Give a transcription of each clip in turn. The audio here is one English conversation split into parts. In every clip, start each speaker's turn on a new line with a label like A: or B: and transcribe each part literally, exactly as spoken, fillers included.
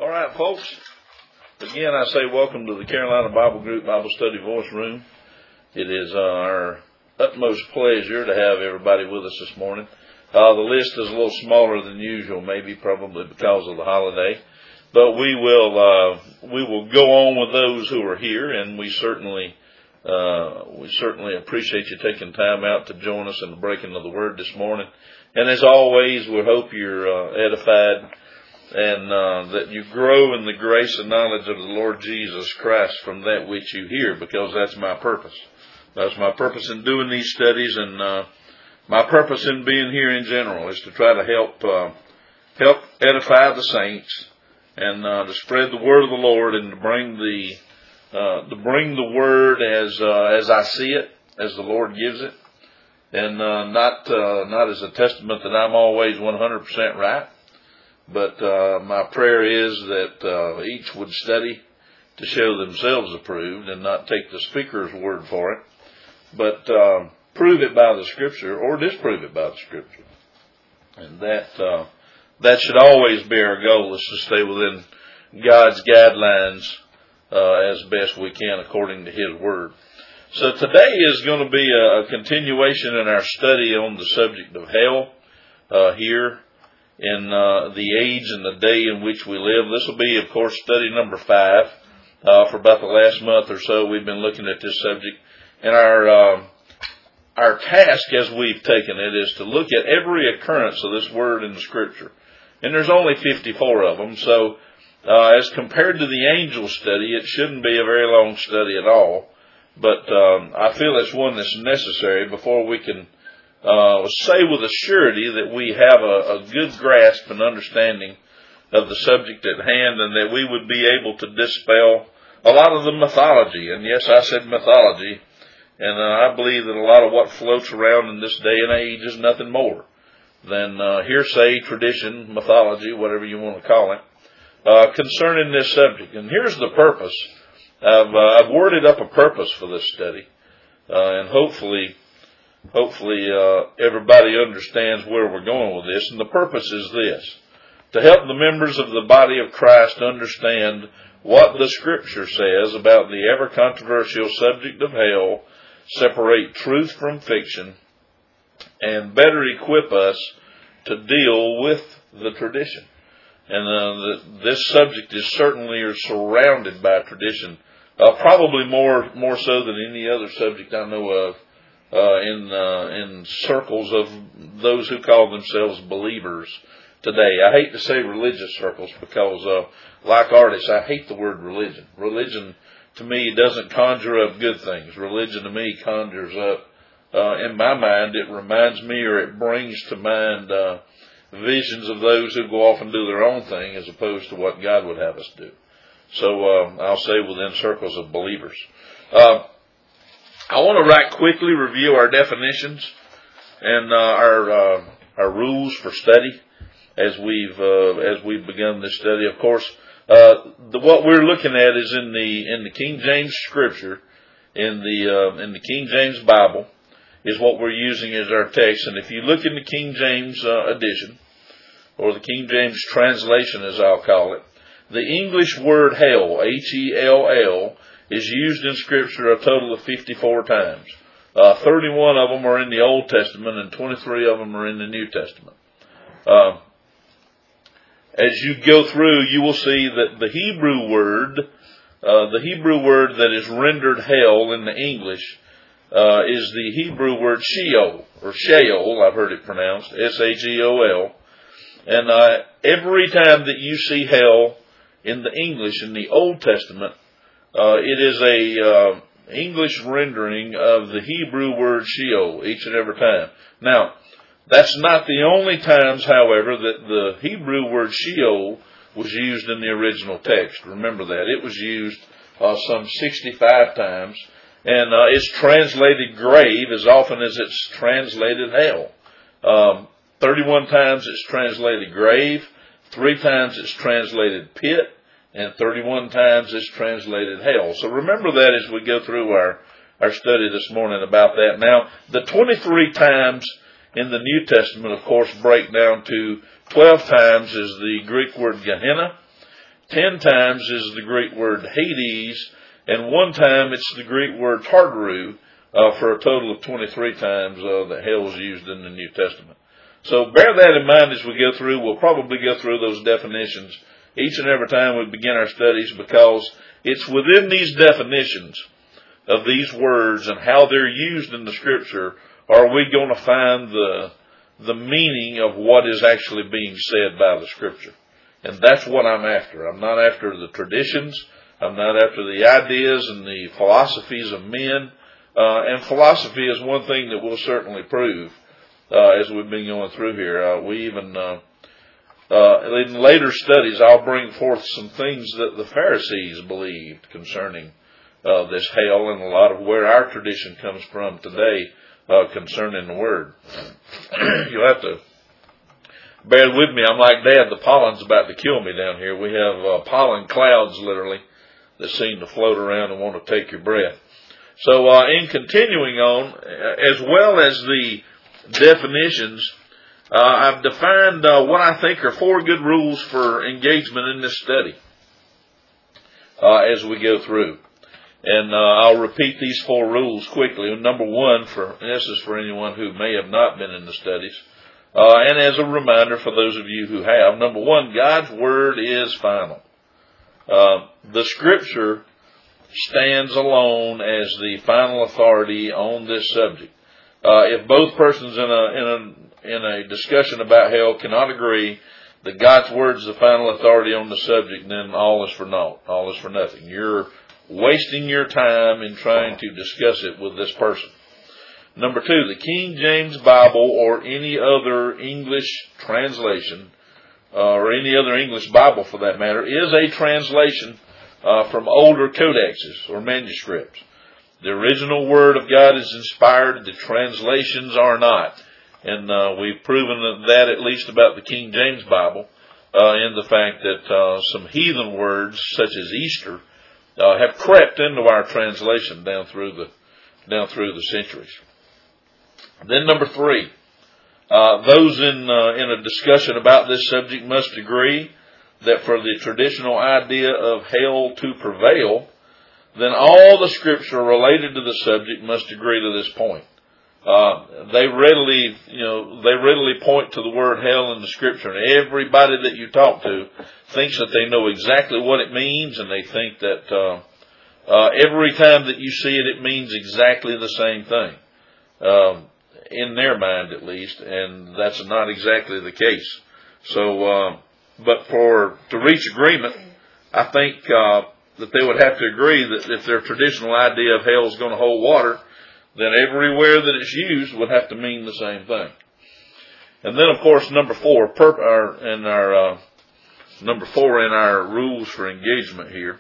A: All right, folks. Again, I say welcome to the Carolina Bible Group Bible Study Voice Room. It is uh, our utmost pleasure to have everybody with us this morning. Uh, the list is a little smaller than usual, maybe probably because of the holiday, but we will uh, we will go on with those who are here, and we certainly uh, we certainly appreciate you taking time out to join us in the breaking of the Word this morning. And as always, we hope you're uh, edified and uh, that you grow in the grace and knowledge of the Lord Jesus Christ from that which you hear, because that's my purpose. That's my purpose in doing these studies, and uh, my purpose in being here in general is to try to help uh, help edify the saints and uh, to spread the word of the Lord, and to bring the uh, to bring the word as uh, as I see it, as the Lord gives it, and uh, not uh, not as a testament that I'm always one hundred percent right. But uh, my prayer is that uh, each would study to show themselves approved and not take the speaker's word for it, but uh, prove it by the Scripture or disprove it by the Scripture. And that uh, that should always be our goal, is to stay within God's guidelines uh, as best we can according to His Word. So today is going to be a, a continuation in our study on the subject of hell uh, here in uh, the age and the day in which we live. This will be, of course, study number five. Uh, for about the last month or so, we've been looking at this subject. And our uh, our task, as we've taken it, is to look at every occurrence of this word in the Scripture. And there's only fifty-four of them, so uh, as compared to the angel study, it shouldn't be a very long study at all. But um, I feel it's one that's necessary before we can Uh, say with a surety that we have a, a good grasp and understanding of the subject at hand, and that we would be able to dispel a lot of the mythology. And yes, I said mythology, and uh, I believe that a lot of what floats around in this day and age is nothing more than uh, hearsay, tradition, mythology, whatever you want to call it, uh, concerning this subject. And here's the purpose. I've, uh, I've worded up a purpose for this study, uh, and hopefully Hopefully uh, everybody understands where we're going with this. And the purpose is this: to help the members of the body of Christ understand what the Scripture says about the ever-controversial subject of hell, separate truth from fiction, and better equip us to deal with the tradition. And uh, the, this subject is certainly surrounded by tradition, uh, probably more more so than any other subject I know of. Uh, in uh, in circles of those who call themselves believers today. I hate to say religious circles, because, uh, like artists, I hate the word religion. Religion, to me, doesn't conjure up good things. Religion, to me, conjures up, uh, in my mind, it reminds me, or it brings to mind uh, visions of those who go off and do their own thing, as opposed to what God would have us do. So uh, I'll say within circles of believers. Uh, I want to right quickly review our definitions and uh, our uh, our rules for study as we've uh, as we've begun this study. Of course, uh, the, what we're looking at is in the in the King James Scripture, in the uh, in the King James Bible, is what we're using as our text. And if you look in the King James uh, edition, or the King James translation, as I'll call it, the English word hell, H E L L, is used in Scripture a total of fifty-four times. Uh, thirty-one of them are in the Old Testament, and twenty-three of them are in the New Testament. Uh, as you go through, you will see that the Hebrew word, uh, the Hebrew word that is rendered hell in the English, uh, is the Hebrew word Sheol, or Sheol, I've heard it pronounced, S H E O L. And uh, every time that you see hell in the English, in the Old Testament, Uh, it is a uh, English rendering of the Hebrew word Sheol each and every time. Now, that's not the only times, however, that the Hebrew word Sheol was used in the original text. Remember that. It was used uh, some sixty-five times, and uh, it's translated grave as often as it's translated hell. Um, thirty-one times it's translated grave, three times it's translated pit, and thirty-one times it's translated hell. So remember that as we go through our, our study this morning about that. Now, the twenty-three times in the New Testament, of course, break down to twelve times is the Greek word Gehenna, ten times is the Greek word Hades, and one time it's the Greek word Tartaru, uh, for a total of twenty-three times uh, that hell is used in the New Testament. So bear that in mind as we go through. We'll probably go through those definitions each and every time we begin our studies, because it's within these definitions of these words and how they're used in the Scripture are we going to find the the meaning of what is actually being said by the Scripture. And that's what I'm after. I'm not after the traditions. I'm not after the ideas and the philosophies of men. Uh, and philosophy is one thing that we'll certainly prove uh, as we've been going through here. Uh, we even, uh, uh, in later studies, I'll bring forth some things that the Pharisees believed concerning uh, this hell, and a lot of where our tradition comes from today uh, concerning the Word. You'll have to bear with me. I'm like Dad. The pollen's about to kill me down here. We have uh, pollen clouds, literally, that seem to float around and want to take your breath. So, uh, in continuing on, as well as the definitions, uh, I've defined uh, what I think are four good rules for engagement in this study uh, as we go through. And uh, I'll repeat these four rules quickly. Number one, for this is for anyone who may have not been in the studies, uh, and as a reminder for those of you who have. Number one, God's Word is final. Uh, the Scripture stands alone as the final authority on this subject. Uh, if both persons in a in a in a discussion about hell cannot agree that God's Word is the final authority on the subject, then all is for naught. All is for nothing. You're wasting your time in trying to discuss it with this person. Number two, the King James Bible or any other English translation, uh, or any other English Bible for that matter, is a translation uh, from older codexes or manuscripts. The original Word of God is inspired. The translations are not. And uh, we've proven that at least about the King James Bible uh, in the fact that uh, some heathen words such as Easter Uh, have crept into our translation down through the down through the centuries. Then number three, uh, those in uh, in a discussion about this subject must agree that for the traditional idea of hell to prevail, then all the Scripture related to the subject must agree to this point. Uh, they readily, you know, they readily point to the word hell in the Scripture, and everybody that you talk to thinks that they know exactly what it means, and they think that uh, uh, every time that you see it, it means exactly the same thing, um, in their mind at least, and that's not exactly the case. So, uh, but for to reach agreement, I think uh, that they would have to agree that if their traditional idea of hell is going to hold water, then everywhere that it's used would have to mean the same thing. And then, of course, number four, per, our, in our uh, number four in our rules for engagement here,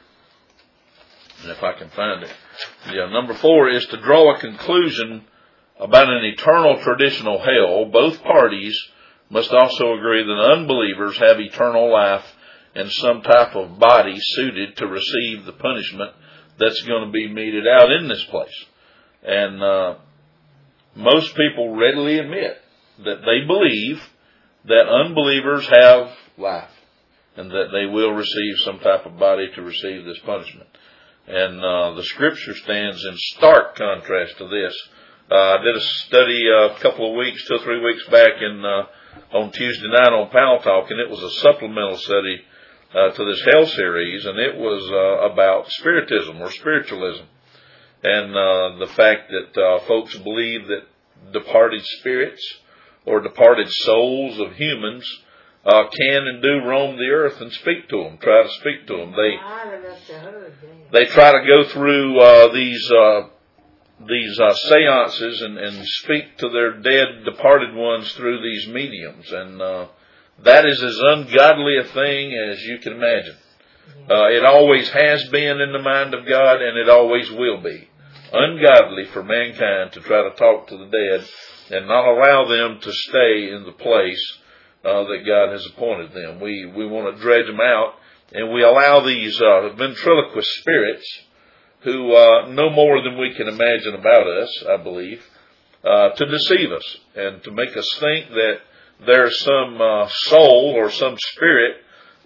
A: and if I can find it, yeah, number four is to draw a conclusion about an eternal traditional hell. Both parties must also agree that unbelievers have eternal life and some type of body suited to receive the punishment that's going to be meted out in this place. And uh, most people readily admit that they believe that unbelievers have life and that they will receive some type of body to receive this punishment. And uh, the Scripture stands in stark contrast to this. Uh, I did a study uh, a couple of weeks, two or three weeks back in uh, on Tuesday night on Pal Talk, and it was a supplemental study uh, to this hell series, and it was uh, about spiritism or spiritualism. And uh, the fact that uh, folks believe that departed spirits or departed souls of humans uh, can and do roam the earth and speak to them, try to speak to them. They they try to go through uh, these uh, these uh, seances and, and speak to their dead departed ones through these mediums, and uh, that is as ungodly a thing as you can imagine. Uh, it always has been in the mind of God, and it always will be ungodly for mankind to try to talk to the dead and not allow them to stay in the place uh, that God has appointed them. We we want to dredge them out, and we allow these uh, ventriloquist spirits who uh, know more than we can imagine about us, I believe, uh, to deceive us and to make us think that there's some uh, soul or some spirit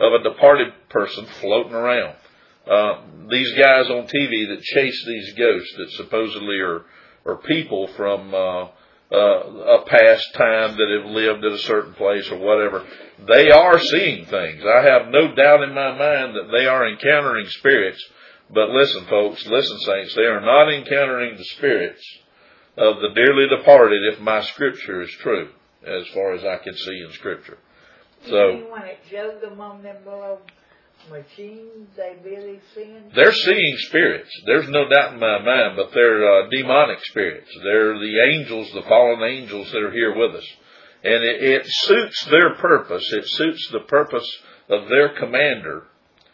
A: of a departed person floating around. Uh, these guys on T V that chase these ghosts that supposedly are, are people from uh, uh, a past time that have lived at a certain place or whatever, they are seeing things. I have no doubt in my mind that they are encountering spirits. But listen, folks, listen, saints, they are not encountering the spirits of the dearly departed if my Scripture is true, as far as I can see in Scripture. So,
B: you mean when it shows them on them little machines, they really seeing?
A: They're seeing spirits. There's no doubt in my mind, but they're uh, demonic spirits. They're the angels, the fallen angels that are here with us. And it, it suits their purpose. It suits the purpose of their commander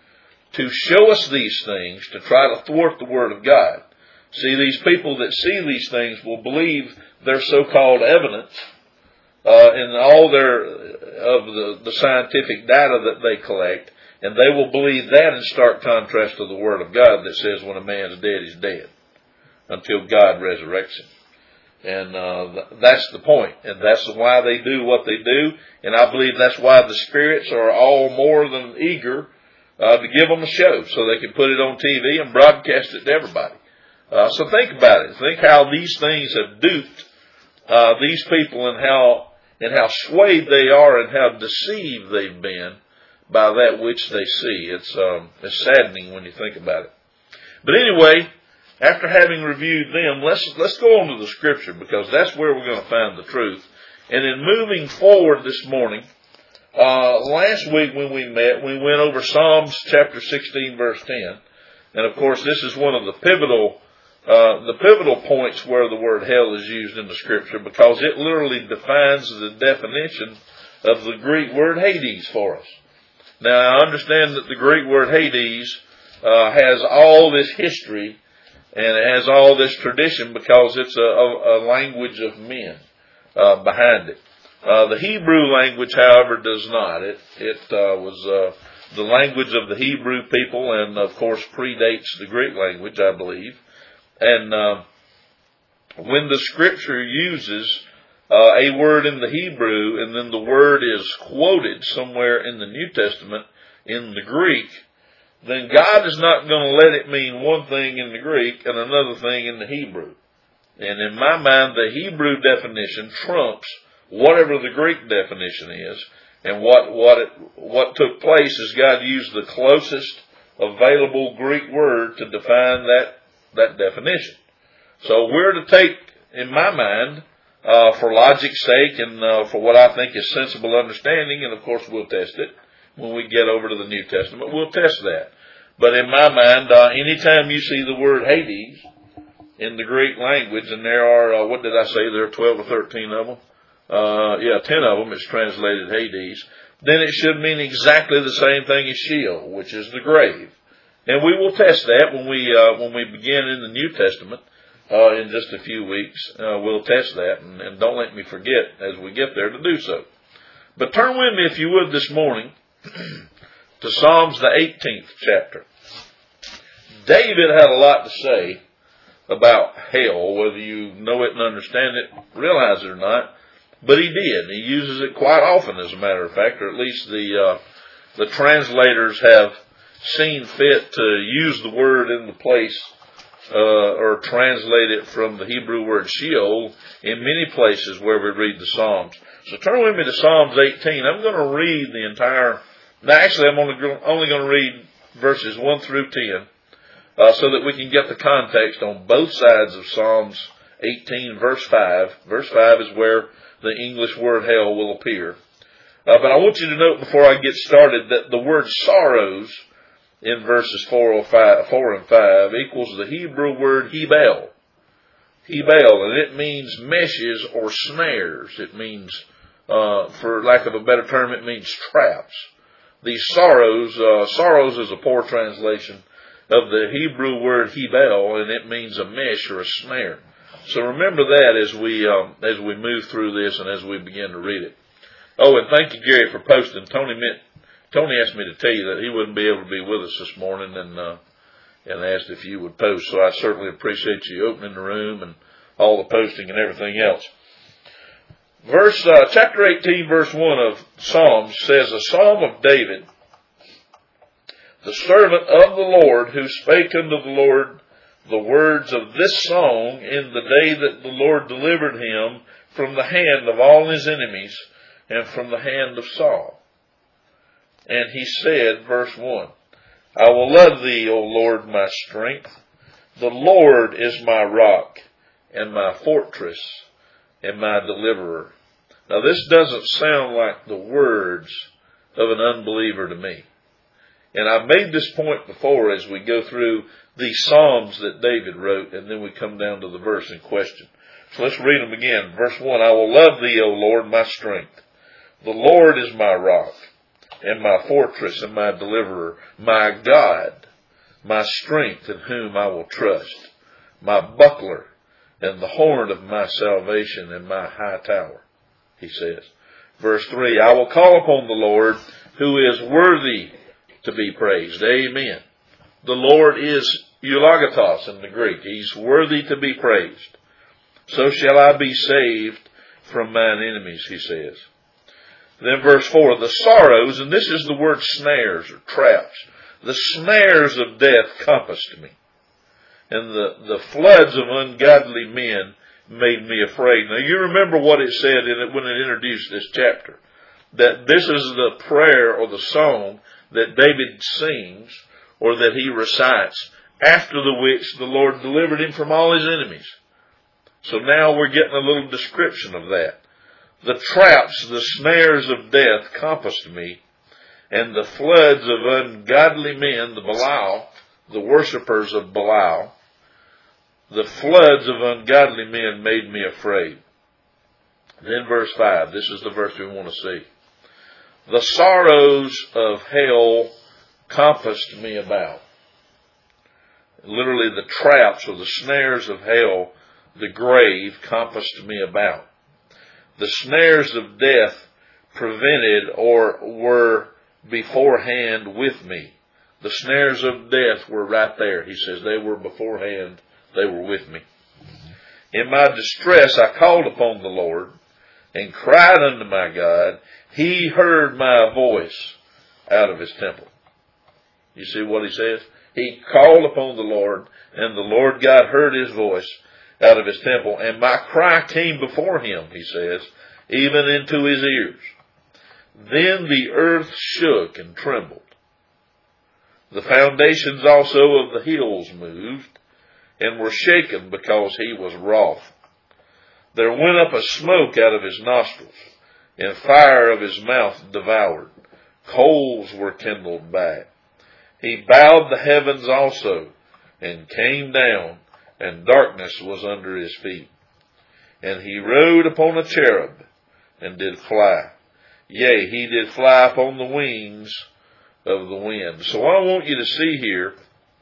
A: to show us these things, to try to thwart the Word of God. See, these people that see these things will believe their so-called evidence uh, in all their of the, the scientific data that they collect, and they will believe that in stark contrast to the Word of God that says when a man is dead, he's dead, until God resurrects him. And uh, that's the point, and that's why they do what they do, and I believe that's why the spirits are all more than eager uh, to give them a show, so they can put it on T V and broadcast it to everybody. Uh, so think about it. Think how these things have duped uh, these people, and how and how swayed they are, and how deceived they've been by that which they see. It's um, it's saddening when you think about it. But anyway, after having reviewed them, let's let's go on to the Scripture, because that's where we're going to find the truth. And in moving forward this morning, uh, last week when we met, we went over Psalms chapter sixteen, verse ten, and of course this is one of the pivotal uh, the pivotal points where the word hell is used in the Scripture, because it literally defines the definition of the Greek word Hades for us. Now, I understand that the Greek word Hades uh, has all this history and it has all this tradition because it's a, a, a language of men uh, behind it. Uh, the Hebrew language, however, does not. It it uh, was uh, the language of the Hebrew people, and of course predates the Greek language, I believe. And uh, when the Scripture uses uh, a word in the Hebrew, and then the word is quoted somewhere in the New Testament in the Greek, then God is not going to let it mean one thing in the Greek and another thing in the Hebrew. And in my mind, the Hebrew definition trumps whatever the Greek definition is. And what what it, what took place is God used the closest available Greek word to define that that definition. So we're to take, in my mind, uh, for logic's sake and uh, for what I think is sensible understanding, and of course we'll test it when we get over to the New Testament, we'll test that. But in my mind, uh, anytime you see the word Hades in the Greek language, and there are, uh, what did I say, there are twelve or thirteen of them? Uh, yeah, ten of them is translated Hades. Then it should mean exactly the same thing as Sheol, which is the grave. And we will test that when we, uh, when we begin in the New Testament, uh, in just a few weeks. Uh, we'll test that, and, and don't let me forget as we get there to do so. But turn with me, if you would, this morning to Psalms, the eighteenth chapter. David had a lot to say about hell, whether you know it and understand it, realize it or not, but he did. He uses it quite often, as a matter of fact, or at least the uh, the translators have seen fit to use the word in the place uh, or translate it from the Hebrew word Sheol in many places where we read the Psalms. So turn with me to Psalms eighteen. I'm going to read the entire. Now, actually, I'm only only going to read verses one through ten, uh, so that we can get the context on both sides of Psalms eighteen, verse five. Verse five is where the English word hell will appear. Uh, but I want you to note before I get started that the word sorrows in verses four and five equals the Hebrew word hebel. Hebel, and it means meshes or snares. It means, uh, for lack of a better term, it means traps. These sorrows, uh, sorrows is a poor translation of the Hebrew word hebel, and it means a mesh or a snare. So remember that as we um, as we move through this and as we begin to read it. Oh, and thank you, Gary, for posting. Tony meant, Tony asked me to tell you that he wouldn't be able to be with us this morning, and uh, and asked if you would post. So I certainly appreciate you opening the room and all the posting and everything else. Verse uh, chapter eighteen, verse one of Psalms says, "A psalm of David, the servant of the Lord, who spake unto the Lord the words of this song in the day that the Lord delivered him from the hand of all his enemies and from the hand of Saul. And he said, verse one, I will love thee, O Lord, my strength. The Lord is my rock and my fortress and my deliverer. Now this doesn't sound like the words of an unbeliever to me. And I've made this point before as we go through these Psalms that David wrote, and then we come down to the verse in question. So let's read them again. Verse one, I will love thee, O Lord, my strength. The Lord is my rock and my fortress and my deliverer, my God, my strength in whom I will trust, my buckler and the horn of my salvation and my high tower, he says. Verse three, I will call upon the Lord who is worthy to be praised. Amen. The Lord is eulagatos in the Greek. He's worthy to be praised. So shall I be saved from mine enemies, he says. Then verse four, the sorrows, and this is the word snares or traps. The snares of death compassed me, and the, the floods of ungodly men made me afraid. Now you remember what it said in it when it introduced this chapter, that this is the prayer or the song that David sings or that he recites after the which the Lord delivered him from all his enemies. So now we're getting a little description of that. The traps, the snares of death compassed me, and the floods of ungodly men, the Belial, the worshippers of Belial, the floods of ungodly men made me afraid. Then verse five, this is the verse we want to see. The sorrows of hell compassed me about. Literally the traps or the snares of hell, the grave, compassed me about. The snares of death prevented or were beforehand with me. The snares of death were right there. He says they were beforehand. They were with me. In my distress I called upon the Lord and cried unto my God. He heard my voice out of his temple. You see what he says? He called upon the Lord, and the Lord God heard his voice out of his temple, and my cry came before him, he says, even into his ears. Then the earth shook and trembled. The foundations also of the hills moved, and were shaken because he was wroth. There went up a smoke out of his nostrils, and fire of his mouth devoured. Coals were kindled back. He bowed the heavens also, and came down, and darkness was under his feet. And he rode upon a cherub, and did fly. Yea, he did fly upon the wings of the wind. So what I want you to see here,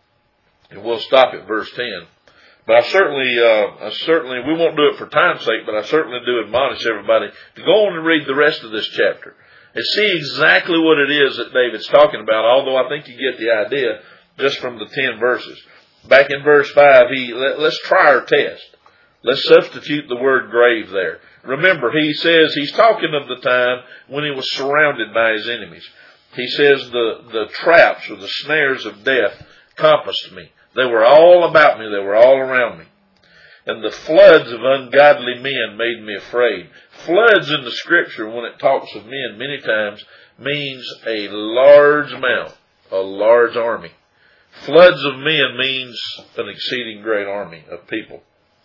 A: and we'll stop at verse ten, but I certainly, uh, I certainly, we won't do it for time's sake, but I certainly do admonish everybody to go on and read the rest of this chapter and see exactly what it is that David's talking about, although I think you get the idea just from the ten verses. Back in verse five, he, let, let's try our test. Let's substitute the word grave there. Remember, he says he's talking of the time when he was surrounded by his enemies. He says the, the traps or the snares of death compassed me. They were all about me. They were all around me. And the floods of ungodly men made me afraid. Floods in the scripture, when it talks of men many times, means a large amount, a large army. Floods of men means an exceeding great army of people.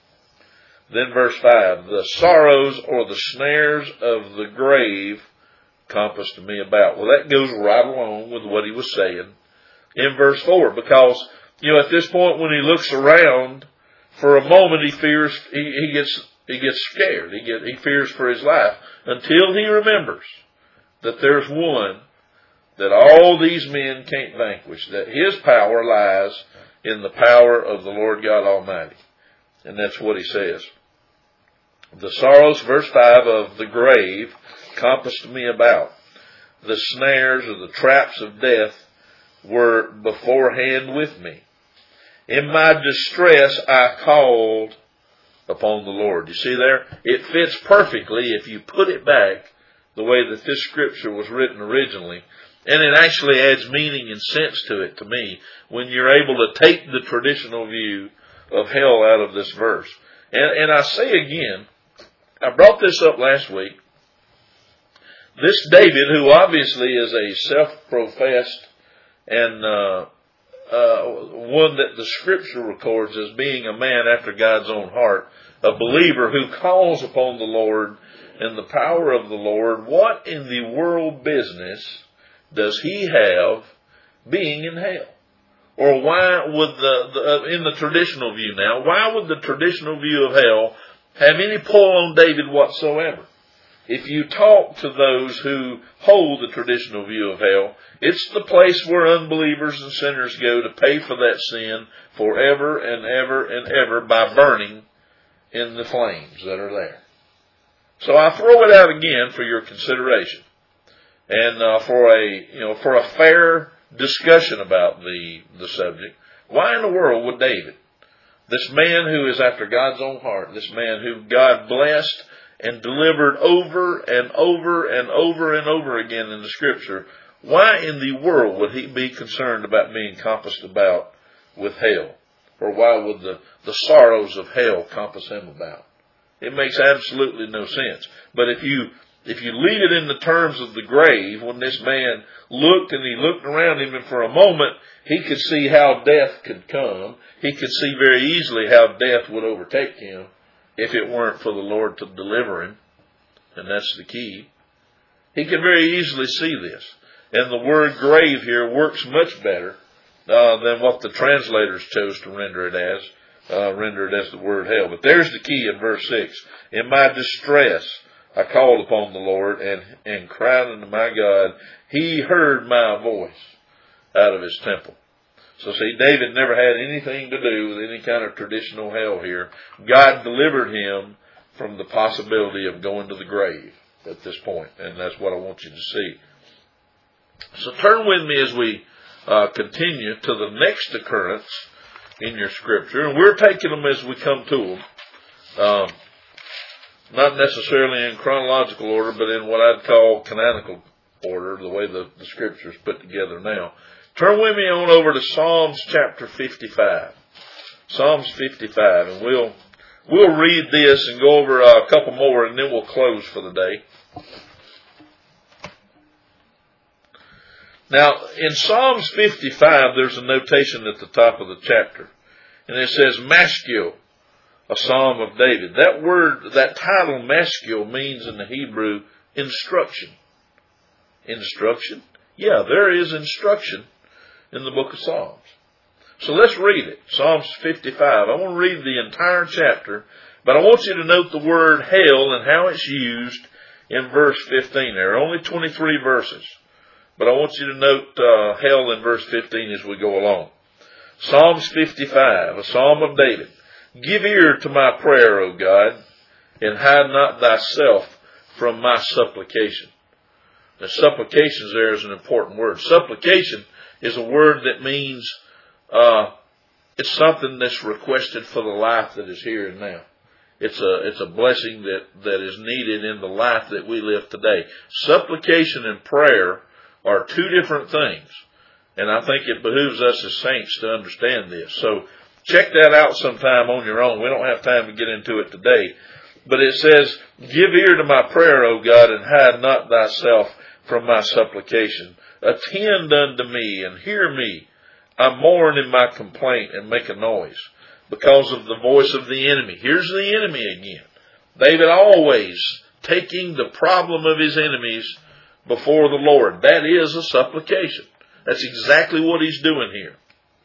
A: Then verse five, the sorrows or the snares of the grave compassed me about. Well, that goes right along with what he was saying in verse four, because, you know, at this point when he looks around, for a moment he fears, he, he gets, he gets scared. He get, he fears for his life until he remembers that there's one that all these men can't vanquish, that his power lies in the power of the Lord God Almighty. And that's what he says. The sorrows, verse five, of the grave compassed me about. The snares or the traps of death were beforehand with me. In my distress I called upon the Lord. You see there? It fits perfectly if you put it back the way that this scripture was written originally. And it actually adds meaning and sense to it to me when you're able to take the traditional view of hell out of this verse. And, and I say again, I brought this up last week. This David, who obviously is a self-professed and uh, uh, one that the Scripture records as being a man after God's own heart, a believer who calls upon the Lord and the power of the Lord, what in the world business does he have being in hell? Or why would the, the, in the traditional view now, why would the traditional view of hell have any pull on David whatsoever? If you talk to those who hold the traditional view of hell, it's the place where unbelievers and sinners go to pay for that sin forever and ever and ever by burning in the flames that are there. So I throw it out again for your consideration. And uh, for a you know for a fair discussion about the the subject, why in the world would David, this man who is after God's own heart, this man who God blessed and delivered over and over and over and over again in the Scripture, why in the world would he be concerned about being compassed about with hell? Or why would the, the sorrows of hell compass him about? It makes absolutely no sense. But if you If you leave it in the terms of the grave, when this man looked and he looked around him and for a moment he could see how death could come. He could see very easily how death would overtake him if it weren't for the Lord to deliver him. And that's the key. He could very easily see this. And the word grave here works much better uh, than what the translators chose to render it as, uh, render it as the word hell. But there's the key in verse six. In my distress, I called upon the Lord and, and cried unto my God. He heard my voice out of his temple. So see, David never had anything to do with any kind of traditional hell here. God delivered him from the possibility of going to the grave at this point. And that's what I want you to see. So turn with me as we uh, continue to the next occurrence in your Scripture. And we're taking them as we come to them. Um, Not necessarily in chronological order, but in what I'd call canonical order, the way the, the Scripture's put together now. Turn with me on over to Psalms chapter fifty-five. Psalms fifty-five, and we'll we'll read this and go over a couple more, and then we'll close for the day. Now, in Psalms fifty-five, there's a notation at the top of the chapter, and it says, Maschil, a psalm of David. That word, that title, Maschil, means in the Hebrew, instruction. Instruction? Yeah, there is instruction in the book of Psalms. So let's read it. Psalms fifty-five. I want to read the entire chapter, but I want you to note the word hell and how it's used in verse fifteen. There are only twenty-three verses, but I want you to note uh, hell in verse fifteen as we go along. Psalms fifty-five, a psalm of David. Give ear to my prayer, O God, and hide not thyself from my supplication. Now, supplications there is an important word. Supplication is a word that means uh, it's something that's requested for the life that is here and now. It's a it's a blessing that, that is needed in the life that we live today. Supplication and prayer are two different things, and I think it behooves us as saints to understand this. So check that out sometime on your own. We don't have time to get into it today. But it says, give ear to my prayer, O God, and hide not thyself from my supplication. Attend unto me and hear me. I mourn in my complaint and make a noise because of the voice of the enemy. Here's the enemy again. David always taking the problem of his enemies before the Lord. That is a supplication. That's exactly what he's doing here.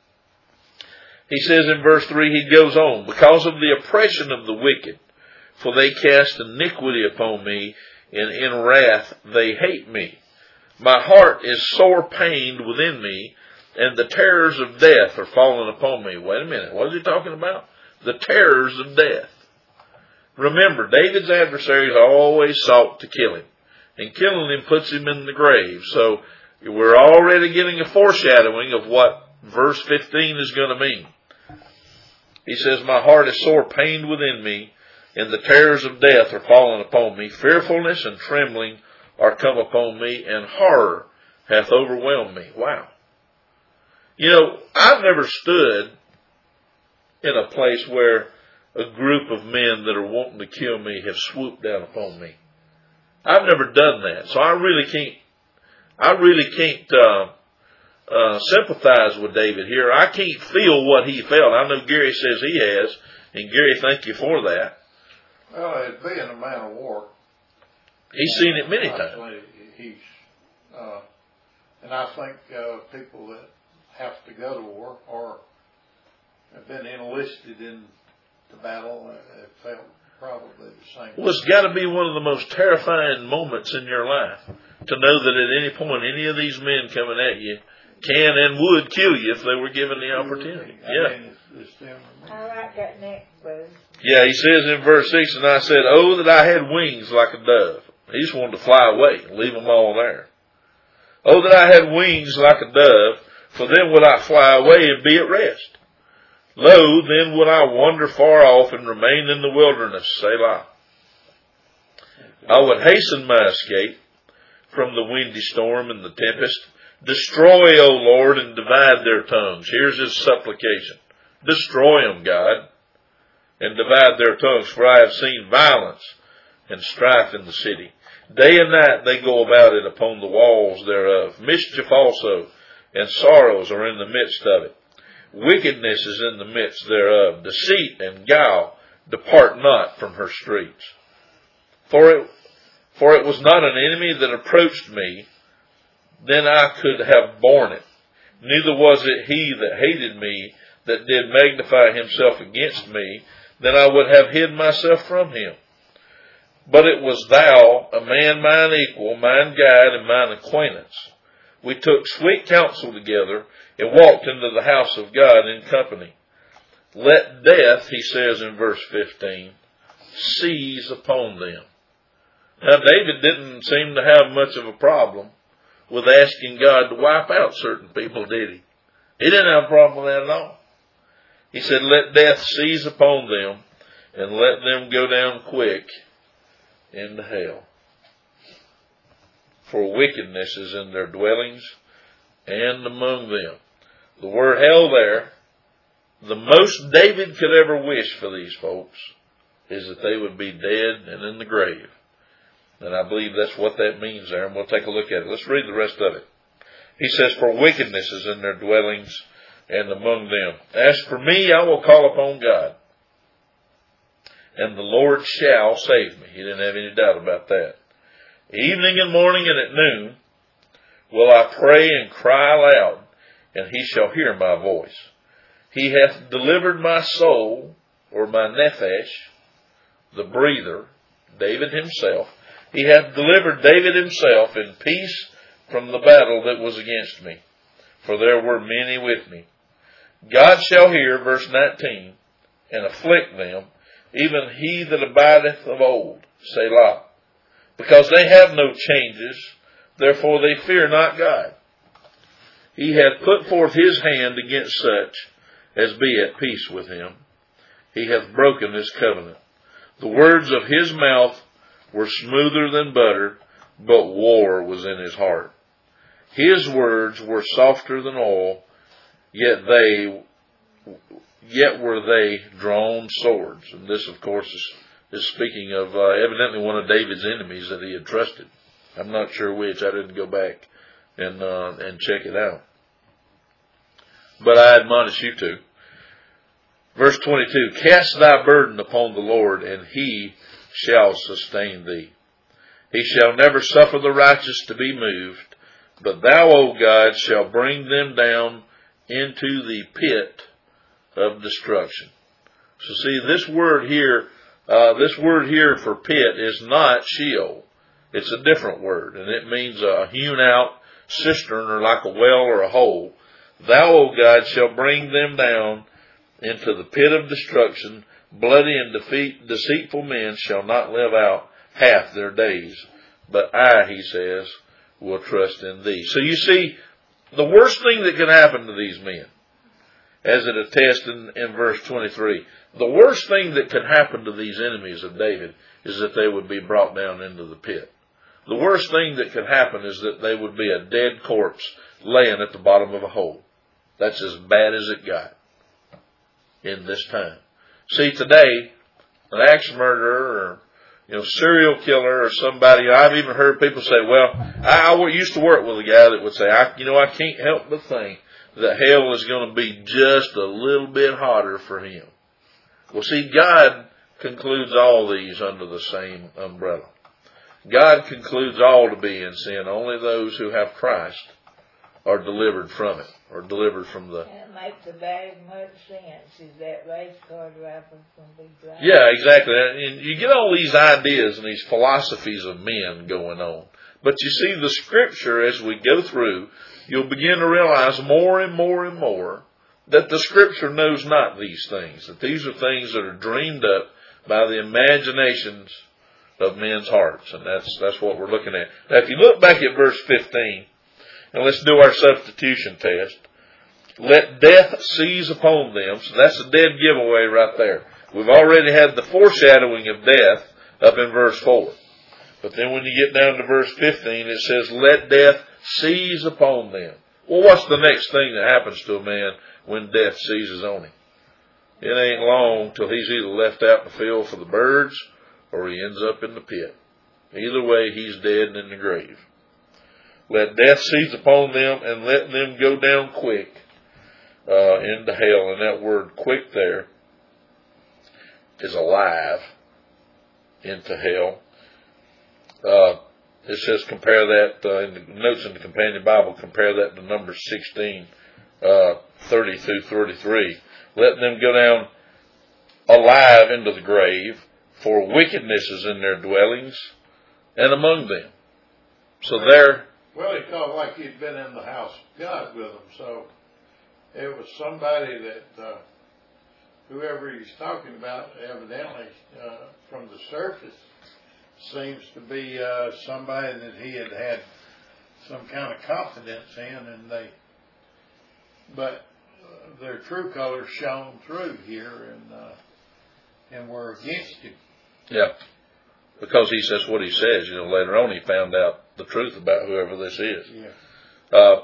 A: He says in verse three, he goes on, because of the oppression of the wicked, for they cast iniquity upon me, and in wrath they hate me. My heart is sore pained within me, and the terrors of death are fallen upon me. Wait a minute, what is he talking about? The terrors of death. Remember, David's adversaries always sought to kill him, and killing him puts him in the grave. So we're already getting a foreshadowing of what verse fifteen is going to mean. He says, my heart is sore pained within me, and the terrors of death are fallen upon me. Fearfulness and trembling are come upon me, and horror hath overwhelmed me. Wow. You know, I've never stood in a place where a group of men that are wanting to kill me have swooped down upon me. I've never done that. So I really can't, I really can't, uh, uh, sympathize with David here. I can't feel what he felt. I know Gary says he has, and Gary, thank you for that.
C: Well, it being a man of war.
A: He's seen it many times.
C: He's, uh, and I think, uh, people that have to go to war or have been enlisted in the battle have felt probably the same.
A: Well, it's got to be one of the most terrifying moments in your life to know that at any point any of these men coming at you can and would kill you if they were given the opportunity. Yeah.
B: I like that next verse.
A: Yeah, he says in verse six, and I said, oh, that I had wings like a dove. He just wanted to fly away and leave them all there. Oh, that I had wings like a dove, for then would I fly away and be at rest. Lo, then would I wander far off and remain in the wilderness, Selah. I would hasten my escape from the windy storm and the tempest. Destroy, O Lord, and divide their tongues. Here's his supplication. Destroy them, God, and divide their tongues, for I have seen violence and strife in the city. Day and night they go about it upon the walls thereof. Mischief also and sorrows are in the midst of it. Wickedness is in the midst thereof. Deceit and guile depart not from her streets. For it, for it was not an enemy that approached me, then I could have borne it. Neither was it he that hated me that did magnify himself against me, then I would have hid myself from him. But it was thou, a man mine equal, mine guide, and mine acquaintance. We took sweet counsel together, and walked into the house of God in company. Let death, he says in verse fifteen, seize upon them. Now David didn't seem to have much of a problem with asking God to wipe out certain people, did he? He didn't have a problem with that at all. He said, let death seize upon them, and let them go down quick into hell. For wickedness is in their dwellings and among them. The word hell there, the most David could ever wish for these folks is that they would be dead and in the grave. And I believe that's what that means there, and we'll take a look at it. Let's read the rest of it. He says, for wickedness is in their dwellings and among them. As for me, I will call upon God, and the Lord shall save me. He didn't have any doubt about that. Evening and morning and at noon will I pray and cry aloud, and he shall hear my voice. He hath delivered my soul, or my nephesh, the breather, David himself. He hath delivered David himself in peace from the battle that was against me, for there were many with me. God shall hear, verse nineteen, and afflict them, even he that abideth of old, Selah. Because they have no changes, therefore they fear not God. He hath put forth his hand against such as be at peace with him. He hath broken his covenant. The words of his mouth were smoother than butter, but war was in his heart. His words were softer than oil, yet they, yet were they drawn swords. And this, of course, is, is speaking of uh, evidently one of David's enemies that he had trusted. I'm not sure which. I didn't go back and uh, and check it out. But I admonish you to. Verse twenty-two, cast thy burden upon the Lord, and he shall sustain thee. He shall never suffer the righteous to be moved, but thou, O God, shall bring them down into the pit of destruction. So see, this word here, uh, this word here for pit is not Sheol. It's a different word, and it means a hewn out cistern, or like a well or a hole. Thou, O God, shall bring them down into the pit of destruction. Bloody and defeat, deceitful men shall not live out half their days. But I, he says, will trust in thee. So you see, the worst thing that can happen to these men, as it attests in, in verse twenty-three, the worst thing that could happen to these enemies of David is that they would be brought down into the pit. the worst thing that could happen is that they would be a dead corpse laying at the bottom of a hole. That's as bad as it got in this time. See, today, an axe murderer or, you know, serial killer or somebody, I've even heard people say, well, I, I used to work with a guy that would say, I, you know, I can't help but think that hell is going to be just a little bit hotter for him. Well, see, God concludes all these under the same umbrella. God concludes all to be in sin. Only those who have Christ are delivered from it, or delivered from the...
B: That makes about as much sense as that race car driver's going to be driving.
A: Yeah, exactly. And you get all these ideas and these philosophies of men going on. But you see, the Scripture, as we go through, you'll begin to realize more and more and more that the Scripture knows not these things, that these are things that are dreamed up by the imaginations of men's hearts. And that's that's what we're looking at. Now, if you look back at verse fifteen, and let's do our substitution test. Let death seize upon them. So that's a dead giveaway right there. We've already had the foreshadowing of death up in verse four. But then when you get down to verse fifteen, it says, let death seize upon them. Well, what's the next thing that happens to a man when death seizes on him? It ain't long till he's either left out in the field for the birds or he ends up in the pit. Either way, he's dead and in the grave. Let death seize upon them and let them go down quick uh, into hell. And that word quick there is alive into hell. Uh, it says compare that, uh, in the notes in the Companion Bible, compare that to Numbers sixteen, uh, thirty through thirty-three. Let them go down alive into the grave, for wickedness is in their dwellings and among them. So there...
C: Well, he felt like he'd been in the house of God with them, so it was somebody that, uh, whoever he's talking about, evidently, uh, from the surface, seems to be uh, somebody that he had had some kind of confidence in, and they, but uh, their true colors shone through here, and uh, and were against him.
A: Yeah, because he says what he says. You know, later on he found out the truth about whoever this is.
C: Yeah.
A: Uh,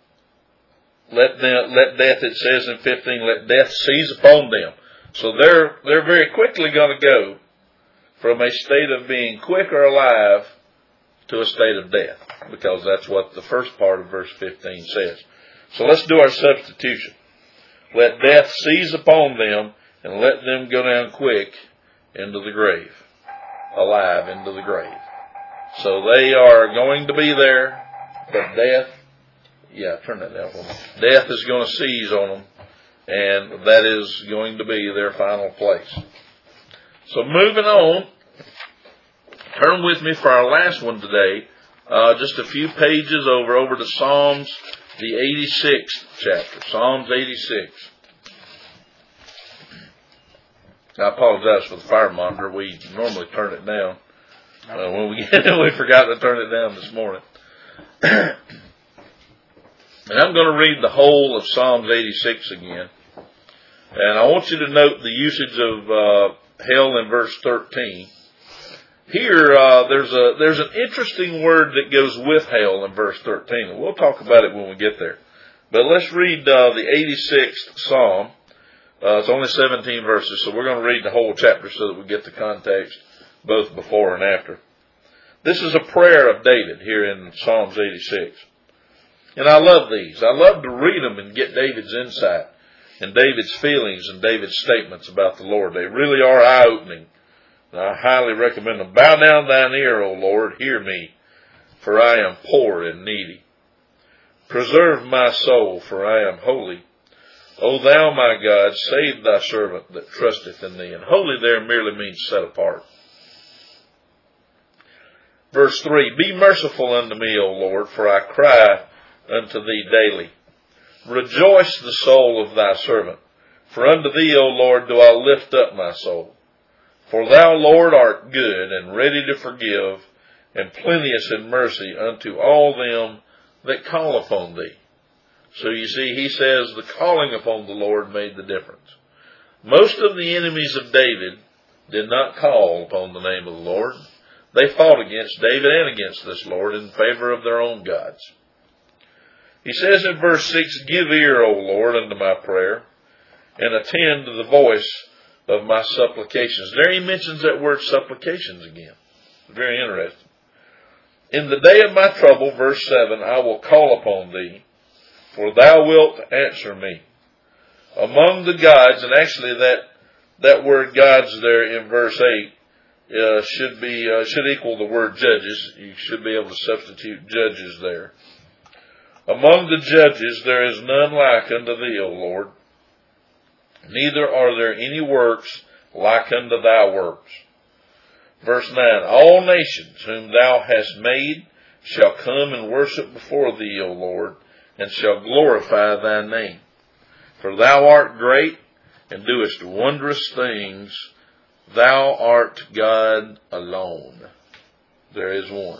A: let them, let death, it says in fifteen, let death seize upon them. So they're they're very quickly going to go from a state of being quick or alive to a state of death, because that's what the first part of verse fifteen says. So let's do our substitution. Let death seize upon them and let them go down quick into the grave, alive into the grave. So they are going to be there, but death, yeah, turn that down for me. Death is going to seize on them, and that is going to be their final place. So moving on, turn with me for our last one today, uh, just a few pages over, over to Psalms, the eighty-sixth chapter, Psalms eighty-six. I apologize for the fire monitor. We normally turn it down. Uh, when we we forgot to turn it down this morning. And I'm going to read the whole of Psalms eighty-six again. And I want you to note the usage of uh, hell in verse thirteen. Here, uh, there's a there's an interesting word that goes with hell in verse thirteen. And we'll talk about it when we get there. But let's read uh, the eighty-sixth Psalm. Uh, it's only seventeen verses, so we're going to read the whole chapter so that we get the context both before and after. This is a prayer of David here in Psalms eighty-six. And I love these. I love to read them and get David's insight and David's feelings and David's statements about the Lord. They really are eye-opening. And I highly recommend them. Bow down thine ear, O Lord, hear me, for I am poor and needy. Preserve my soul, for I am holy. O thou my God, save thy servant that trusteth in thee. And holy there merely means set apart. Verse three, be merciful unto me, O Lord, for I cry unto thee daily. Rejoice the soul of thy servant, for unto thee, O Lord, do I lift up my soul. For thou, Lord, art good and ready to forgive, and plenteous in mercy unto all them that call upon thee. So you see, he says the calling upon the Lord made the difference. Most of the enemies of David did not call upon the name of the Lord. they fought against David and against this Lord in favor of their own gods. He says in verse six, "Give ear, O Lord, unto my prayer, and attend to the voice of my supplications." There he mentions that word supplications again. Very interesting. "In the day of my trouble," verse seven, "I will call upon thee, for thou wilt answer me." Among the gods, and actually that, that word gods there in verse eight uh, should be uh, should equal the word judges. You should be able to substitute judges there. "Among the judges there is none like unto thee, O Lord, neither are there any works like unto thy works." Verse nine, "All nations whom thou hast made shall come and worship before thee, O Lord, and shall glorify thy name. For thou art great, and doest wondrous things. Thou art God alone." There is one.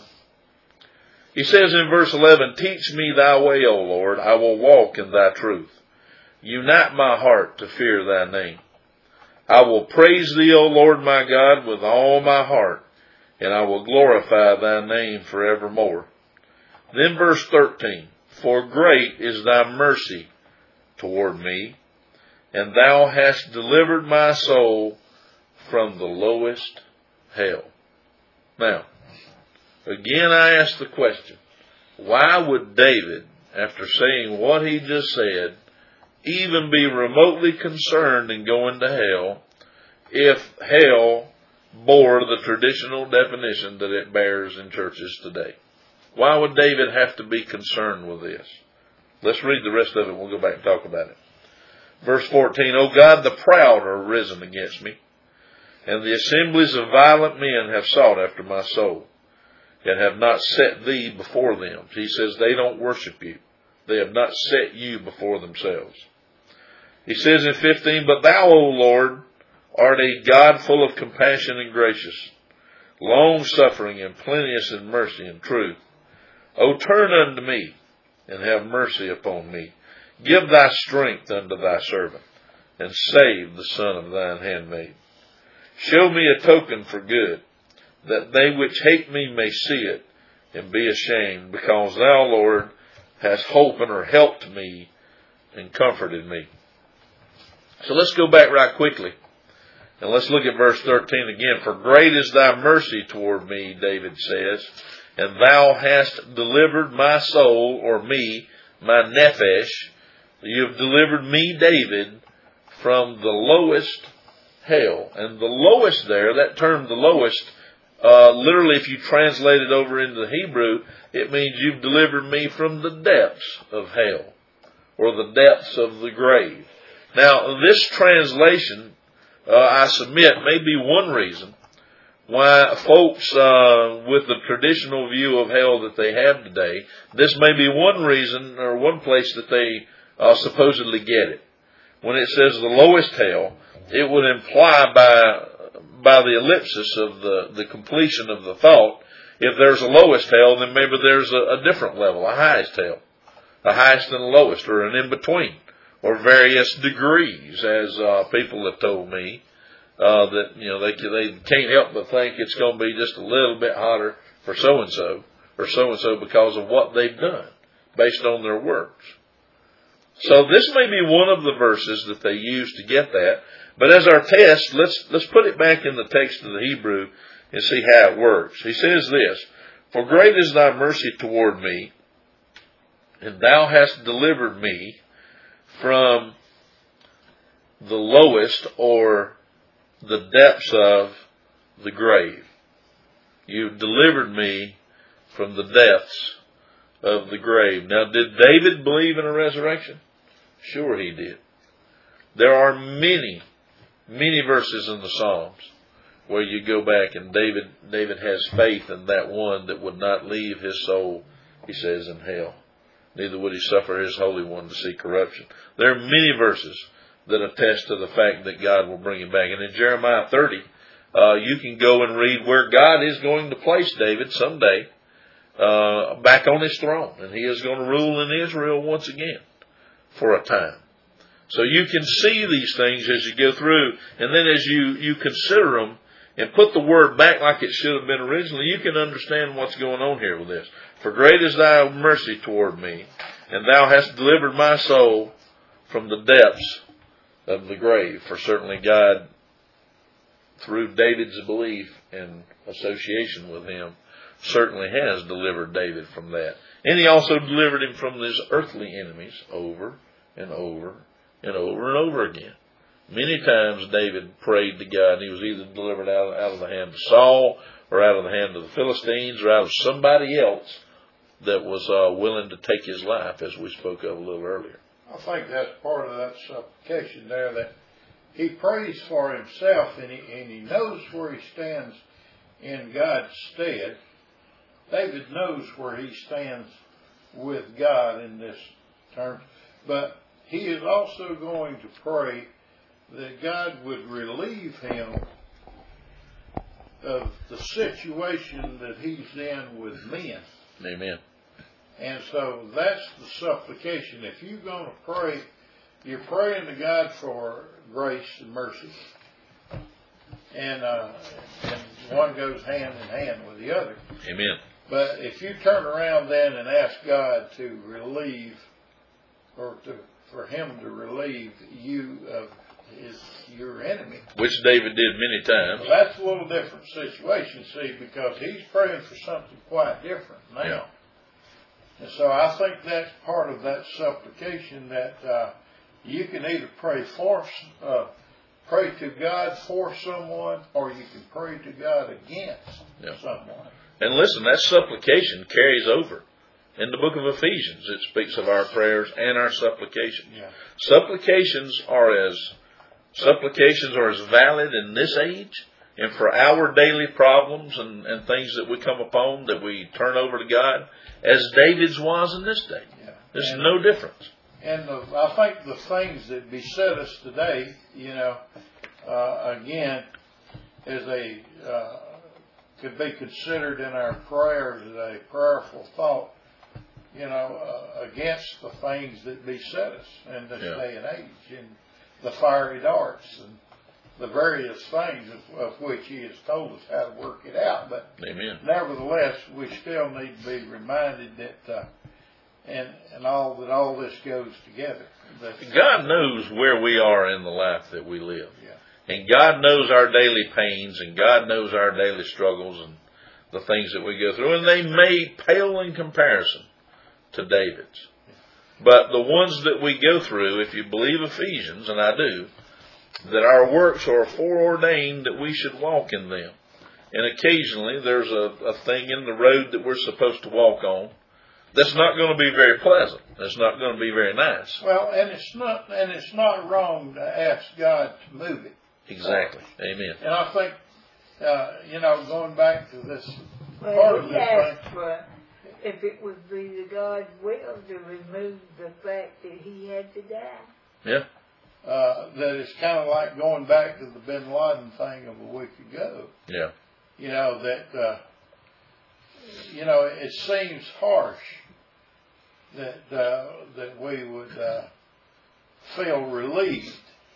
A: He says in verse eleven, "Teach me thy way, O Lord, I will walk in thy truth. Unite my heart to fear thy name. I will praise thee, O Lord my God, with all my heart, and I will glorify thy name forevermore." Then verse thirteen, "For great is thy mercy toward me, and thou hast delivered my soul from the lowest hell." Now, again I ask the question, why would David, after saying what he just said, even be remotely concerned in going to hell if hell bore the traditional definition that it bears in churches today? Why would David have to be concerned with this? Let's read the rest of it. We'll go back and talk about it. Verse fourteen, "O God, the proud are risen against me, and the assemblies of violent men have sought after my soul, and have not set thee before them." He says they don't worship you. They have not set you before themselves. He says in fifteen, "But thou, O Lord, art a God full of compassion and gracious, long-suffering and plenteous in mercy and truth. O turn unto me, and have mercy upon me. Give thy strength unto thy servant, and save the son of thine handmaid. Show me a token for good, that they which hate me may see it, and be ashamed, because thou, Lord, hast holpen or helped me, and comforted me." So let's go back right quickly, and let's look at verse thirteen again. "For great is thy mercy toward me," David says, "and thou hast delivered my soul," or me, my nephesh. You have delivered me, David, from the lowest hell. And the lowest there, that term, the lowest, uh, literally if you translate it over into the Hebrew, it means you've delivered me from the depths of hell, or the depths of the grave. Now, this translation, uh, I submit, may be one reason why folks uh, with the traditional view of hell that they have today, this may be one reason or one place that they uh, supposedly get it. When it says the lowest hell, it would imply by by the ellipsis of the, the completion of the thought, if there's a lowest hell, then maybe there's a, a different level, a highest hell, a highest and a lowest, or an in-between, or various degrees, as uh, people have told me. Uh, that, you know, they, they can't help but think it's going to be just a little bit hotter for so-and-so, or so-and-so because of what they've done, based on their works. So this may be one of the verses that they use to get that. But as our test, let's, let's put it back in the text of the Hebrew and see how it works. He says this, "For great is thy mercy toward me, and thou hast delivered me from the lowest," or the depths of the grave. You've delivered me from the depths of the grave. Now, did David believe in a resurrection? Sure he did. There are many, many verses in the Psalms where you go back and David, David has faith in that one that would not leave his soul, he says, in hell. Neither would he suffer his Holy One to see corruption. There are many verses that attest to the fact that God will bring him back. And in Jeremiah thirty, uh, you can go and read where God is going to place David someday uh, back on his throne. And he is going to rule in Israel once again for a time. So you can see these things as you go through. And then as you, you consider them and put the word back like it should have been originally, you can understand what's going on here with this. For great is thy mercy toward me, and thou hast delivered my soul from the depths of the grave. For certainly God, through David's belief and association with him, certainly has delivered David from that. And he also delivered him from his earthly enemies over and over and over and over again. Many times David prayed to God, and he was either delivered out, out of the hand of Saul, or out of the hand of the Philistines, or out of somebody else that was uh, willing to take his life, as we spoke of a little earlier.
C: I think that's part of that supplication there, that he prays for himself, and he, and he knows where he stands in God's stead. David knows where he stands with God in this term, but he is also going to pray that God would relieve him of the situation that he's in with men.
A: Amen.
C: And so that's the supplication. If you're going to pray, you're praying to God for grace and mercy. And, uh, and one goes hand in hand with the other.
A: Amen.
C: But if you turn around then and ask God to relieve, or to, for him to relieve you of his, your enemy,
A: which David did many times.
C: Well, that's a little different situation, see, because he's praying for something quite different now.
A: Yeah.
C: And so I think that's part of that supplication, that uh, you can either pray for, uh, pray to God for someone, or you can pray to God against yeah. someone.
A: And listen, that supplication carries over. In the book of Ephesians, it speaks of our prayers and our supplications.
C: Yeah.
A: Supplications are as supplications are as valid in this age, and for our daily problems and, and things that we come upon that we turn over to God, as David's was in this day.
C: Yeah.
A: There's
C: and,
A: no difference.
C: And the, I think the things that beset us today, you know, uh, again, is a uh, could be considered in our prayers as a prayerful thought, you know, uh, against the things that beset us in this yeah. day and age, and the fiery darts and the various things of, of which he has told us how to work it out. But
A: Amen.
C: Nevertheless, we still need to be reminded that, uh, and and all that all this goes together. That
A: God knows where we are in the life that we live.
C: Yeah.
A: And God knows our daily pains, and God knows our daily struggles and the things that we go through. And they may pale in comparison to David's. But the ones that we go through, if you believe Ephesians, and I do, that our works are foreordained that we should walk in them. And occasionally there's a, a thing in the road that we're supposed to walk on that's not going to be very pleasant. That's not going to be very nice.
C: Well, and it's not and it's not wrong to ask God to move it.
A: Exactly. Amen.
C: And I think, uh, you know, going back to this
B: well,
C: part of
B: he
C: this
B: asked
C: thing,
B: for, if it would be the God's will to remove the fact that he had to die.
A: Yeah.
C: Uh, that it's kind of like going back to the Bin Laden thing of a week ago.
A: Yeah.
C: You know, that, uh, you know, it seems harsh that, uh, that we would, uh, feel relieved.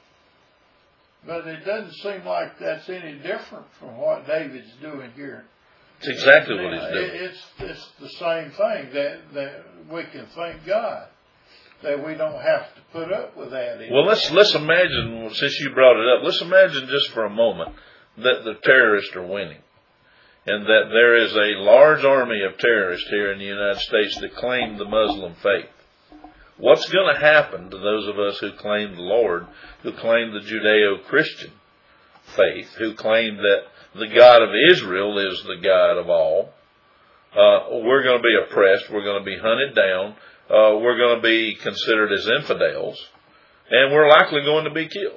C: But it doesn't seem like that's any different from what David's doing here.
A: It's exactly what he's doing.
C: It's, it's the same thing, that, that we can thank God that we don't have to put up with that anymore.
A: Well, let's let's imagine, since you brought it up, let's imagine just for a moment that the terrorists are winning, and that there is a large army of terrorists here in the United States that claim the Muslim faith. What's going to happen to those of us who claim the Lord, who claim the Judeo-Christian faith, who claim that the God of Israel is the God of all? Uh, we're going to be oppressed. We're going to be hunted down. Uh, we're going to be considered as infidels, and we're likely going to be killed.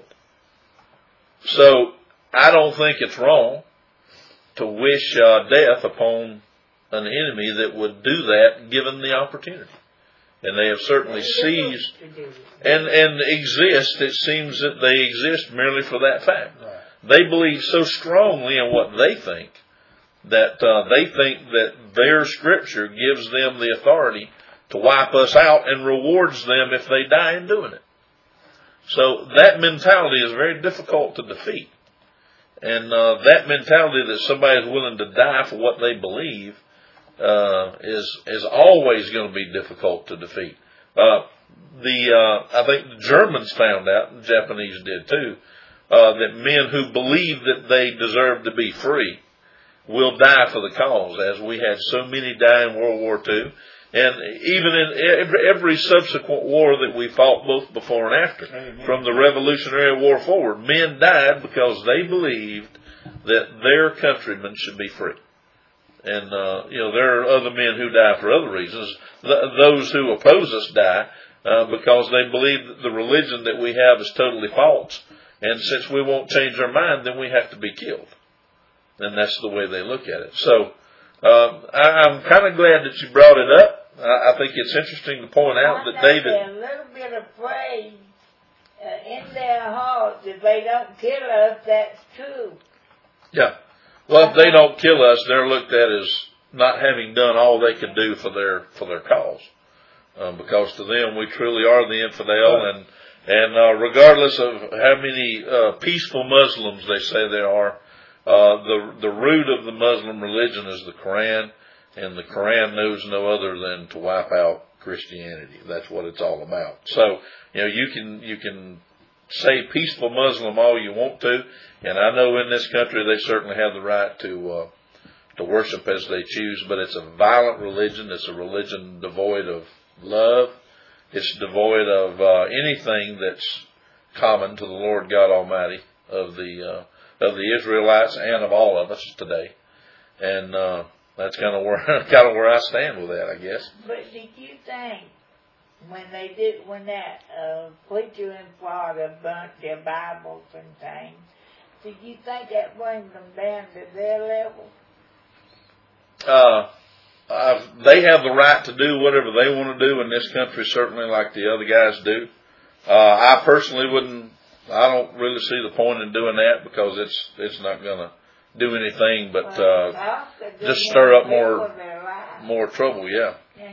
A: So I don't think it's wrong to wish uh, death upon an enemy that would do that given the opportunity. And they have certainly seized and, and exist. It seems that they exist merely for that fact.
C: Right.
A: They believe so strongly in what they think that uh, they think that their scripture gives them the authority to wipe us out and rewards them if they die in doing it. So that mentality is very difficult to defeat. And uh, that mentality that somebody is willing to die for what they believe uh, is is always going to be difficult to defeat. Uh, the uh, I think the Germans found out, and the Japanese did too, uh, that men who believe that they deserve to be free will die for the cause, as we had so many die in World War Two. And even in every, every subsequent war that we fought, both before and after, Amen. From the Revolutionary War forward, men died because they believed that their countrymen should be free. And, uh, you know, there are other men who die for other reasons. Th- those who oppose us die uh, because they believe that the religion that we have is totally false. And since we won't change our mind, then we have to be killed. And that's the way they look at it. So, uh, I, I'm kind of glad that you brought it up. I think it's interesting to point out that David...
B: They're a little bit afraid uh, in their hearts if they don't kill us, that's true.
A: Yeah. Well, if they don't kill us, they're looked at as not having done all they could do for their for their cause. Um, because to them, we truly are the infidel. And, and uh, regardless of how many uh, peaceful Muslims they say there are, uh, the, the root of the Muslim religion is the Quran. And the Quran knows no other than to wipe out Christianity. That's what it's all about. So, you know, you can, you can say peaceful Muslim all you want to. And I know in this country they certainly have the right to, uh, to worship as they choose, but it's a violent religion. It's a religion devoid of love. It's devoid of, uh, anything that's common to the Lord God Almighty of the, uh, of the Israelites and of all of us today. And, uh, That's kind of where kind of where I stand with that, I guess.
B: But did you think when they did when that uh, preacher in Florida burnt their Bibles and things, did you think that brings them down to their level?
A: Uh, uh, they have the right to do whatever they want to do in this country, certainly like the other guys do. Uh, I personally wouldn't. I don't really see the point in doing that because it's it's not going to do anything but uh, just stir up more more trouble. Yeah,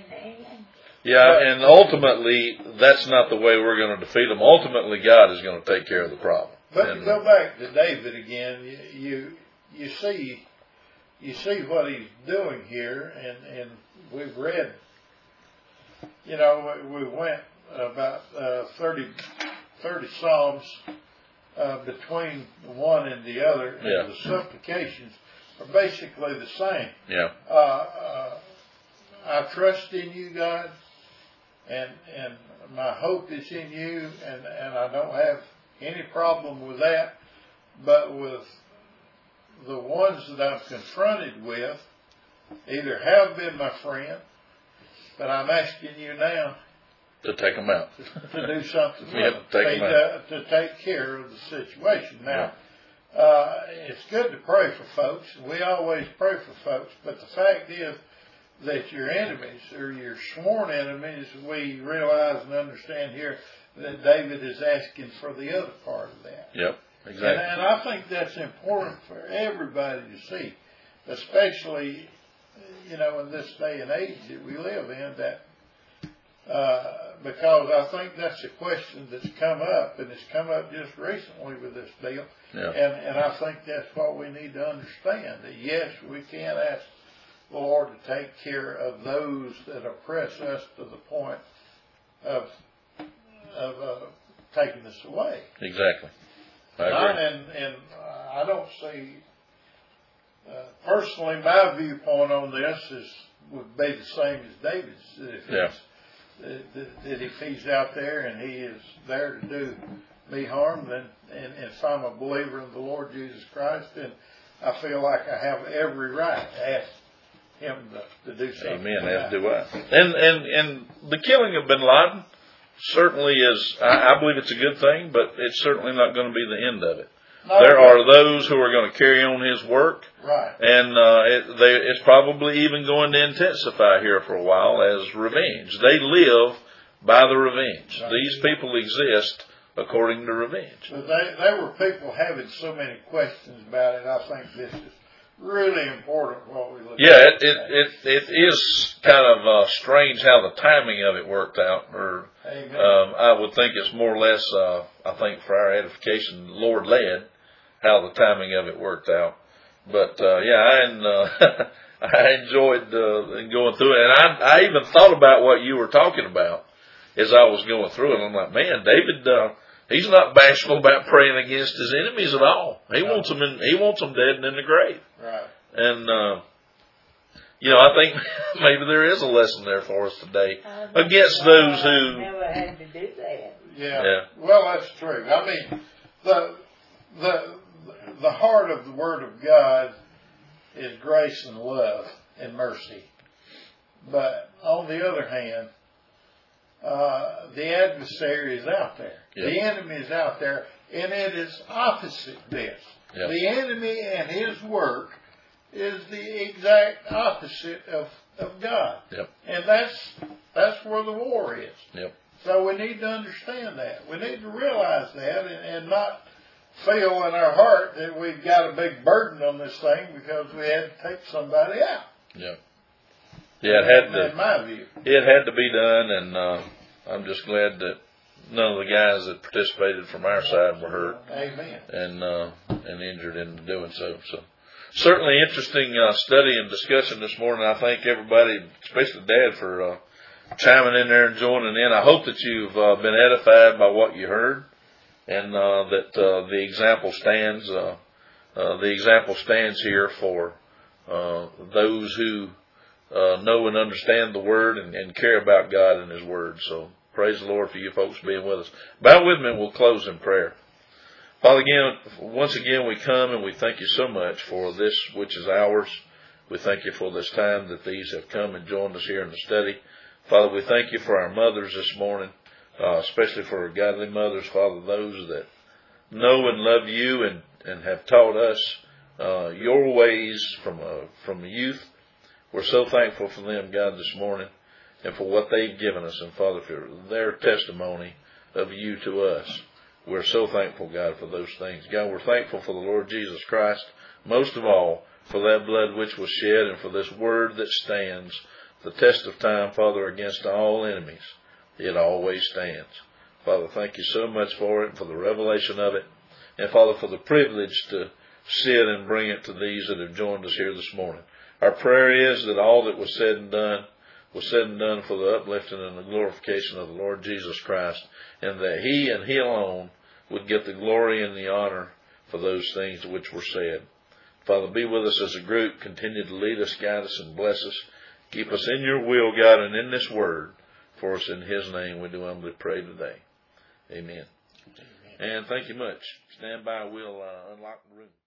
A: yeah, and ultimately that's not the way we're going to defeat them. Ultimately, God is going to take care of the problem.
C: But
A: and,
C: to go back to David again, you you, you see you see what he's doing here, and, and we've read. You know, we went about uh, thirty, thirty psalms. Uh, between one and the other, and
A: yeah.
C: the supplications are basically the same.
A: Yeah.
C: Uh, uh, I trust in you, God, and and my hope is in you, and, and I don't have any problem with that. But with the ones that I'm confronted with, either have been my friend, but I'm asking you now
A: to take them out.
C: to do something
A: yeah,
C: with
A: take
C: them,
A: them out.
C: To, to take care of the situation. Now, yeah. uh, it's good to pray for folks. We always pray for folks, but the fact is that your enemies, or your sworn enemies, we realize and understand here that David is asking for the other part of that.
A: Yep, exactly.
C: And, and I think that's important for everybody to see, especially, you know, in this day and age that we live in, that Uh, because I think that's a question that's come up, and it's come up just recently with this deal.
A: Yeah.
C: And, and I think that's what we need to understand, that yes, we can ask the Lord to take care of those that oppress us to the point of of uh, taking us away.
A: Exactly. I agree.
C: I, and, and I don't see, uh, personally, my viewpoint on this is would be the same as David's. If
A: yeah.
C: it's, that if he's out there and he is there to do me harm, then and, and if I'm a believer in the Lord Jesus Christ, then I feel like I have every right to ask him to, to do something.
A: Amen. As do I. And and and the killing of Bin Laden certainly is. I, I believe it's a good thing, but it's certainly not going to be the end of it. No, there are those who are going to carry on his work,
C: right?
A: And uh, it, they, it's probably even going to intensify here for a while as revenge. They live by the revenge. Right. These people exist according to revenge.
C: But they, there were people having so many questions about it. I think this is really important what we look
A: yeah,
C: at.
A: Yeah, it, it, it, it is kind of uh, strange how the timing of it worked out. Or um, I would think it's more or less, uh, I think for our edification, Lord led. how the timing of it worked out. But uh, yeah, I and, uh, I enjoyed uh, going through it, and I, I even thought about what you were talking about as I was going through it. I'm like, man, David, uh, he's not bashful about praying against his enemies at all. He no. wants them in, he wants them dead and in the grave.
C: Right.
A: And uh, you know, I think maybe there is a lesson there for us today against those who
B: never had to do that.
C: Yeah.
A: yeah.
C: Well, that's true. I mean, the the the heart of the Word of God is grace and love and mercy. But on the other hand, uh, the adversary is out there. Yep. The enemy is out there, and it is opposite this. Yep. The enemy and his work is the exact opposite of, of God.
A: Yep.
C: And that's that's where the war is.
A: Yep.
C: So we need to understand that. We need to realize that and, and not feel in our heart that we've got a big burden on this thing because we had to take somebody out.
A: Yeah. Yeah, it had to.
C: In my view,
A: it had to be done, and uh, I'm just glad that none of the guys that participated from our side were hurt.
C: Amen.
A: And uh, and injured in doing so. So certainly interesting uh, study and discussion this morning. I thank everybody, especially Dad, for uh, chiming in there and joining in. I hope that you've uh, been edified by what you heard. And uh, that uh, the example stands. Uh, uh, the example stands here for uh, those who uh, know and understand the Word and, and care about God and His Word. So praise the Lord for you folks being with us. Bow with me, and we'll close in prayer. Father, again, once again we come and we thank you so much for this which is ours. We thank you for this time that these have come and joined us here in the study. Father, we thank you for our mothers this morning. Uh, especially for our godly mothers, Father, those that know and love you and, and have taught us uh, your ways from uh, from youth. We're so thankful for them, God, this morning, and for what they've given us, and Father, for their testimony of you to us. We're so thankful, God, for those things. God, we're thankful for the Lord Jesus Christ, most of all, for that blood which was shed, and for this word that stands, the test of time, Father, against all enemies. It always stands. Father, thank you so much for it, and for the revelation of it, and Father, for the privilege to sit and bring it to these that have joined us here this morning. Our prayer is that all that was said and done was said and done for the uplifting and the glorification of the Lord Jesus Christ, and that He and He alone would get the glory and the honor for those things which were said. Father, be with us as a group. Continue to lead us, guide us, and bless us. Keep us in your will, God, and in this word. For us in His name we do humbly pray today. Amen. Amen. And thank you much. Stand by. We'll uh, unlock the room.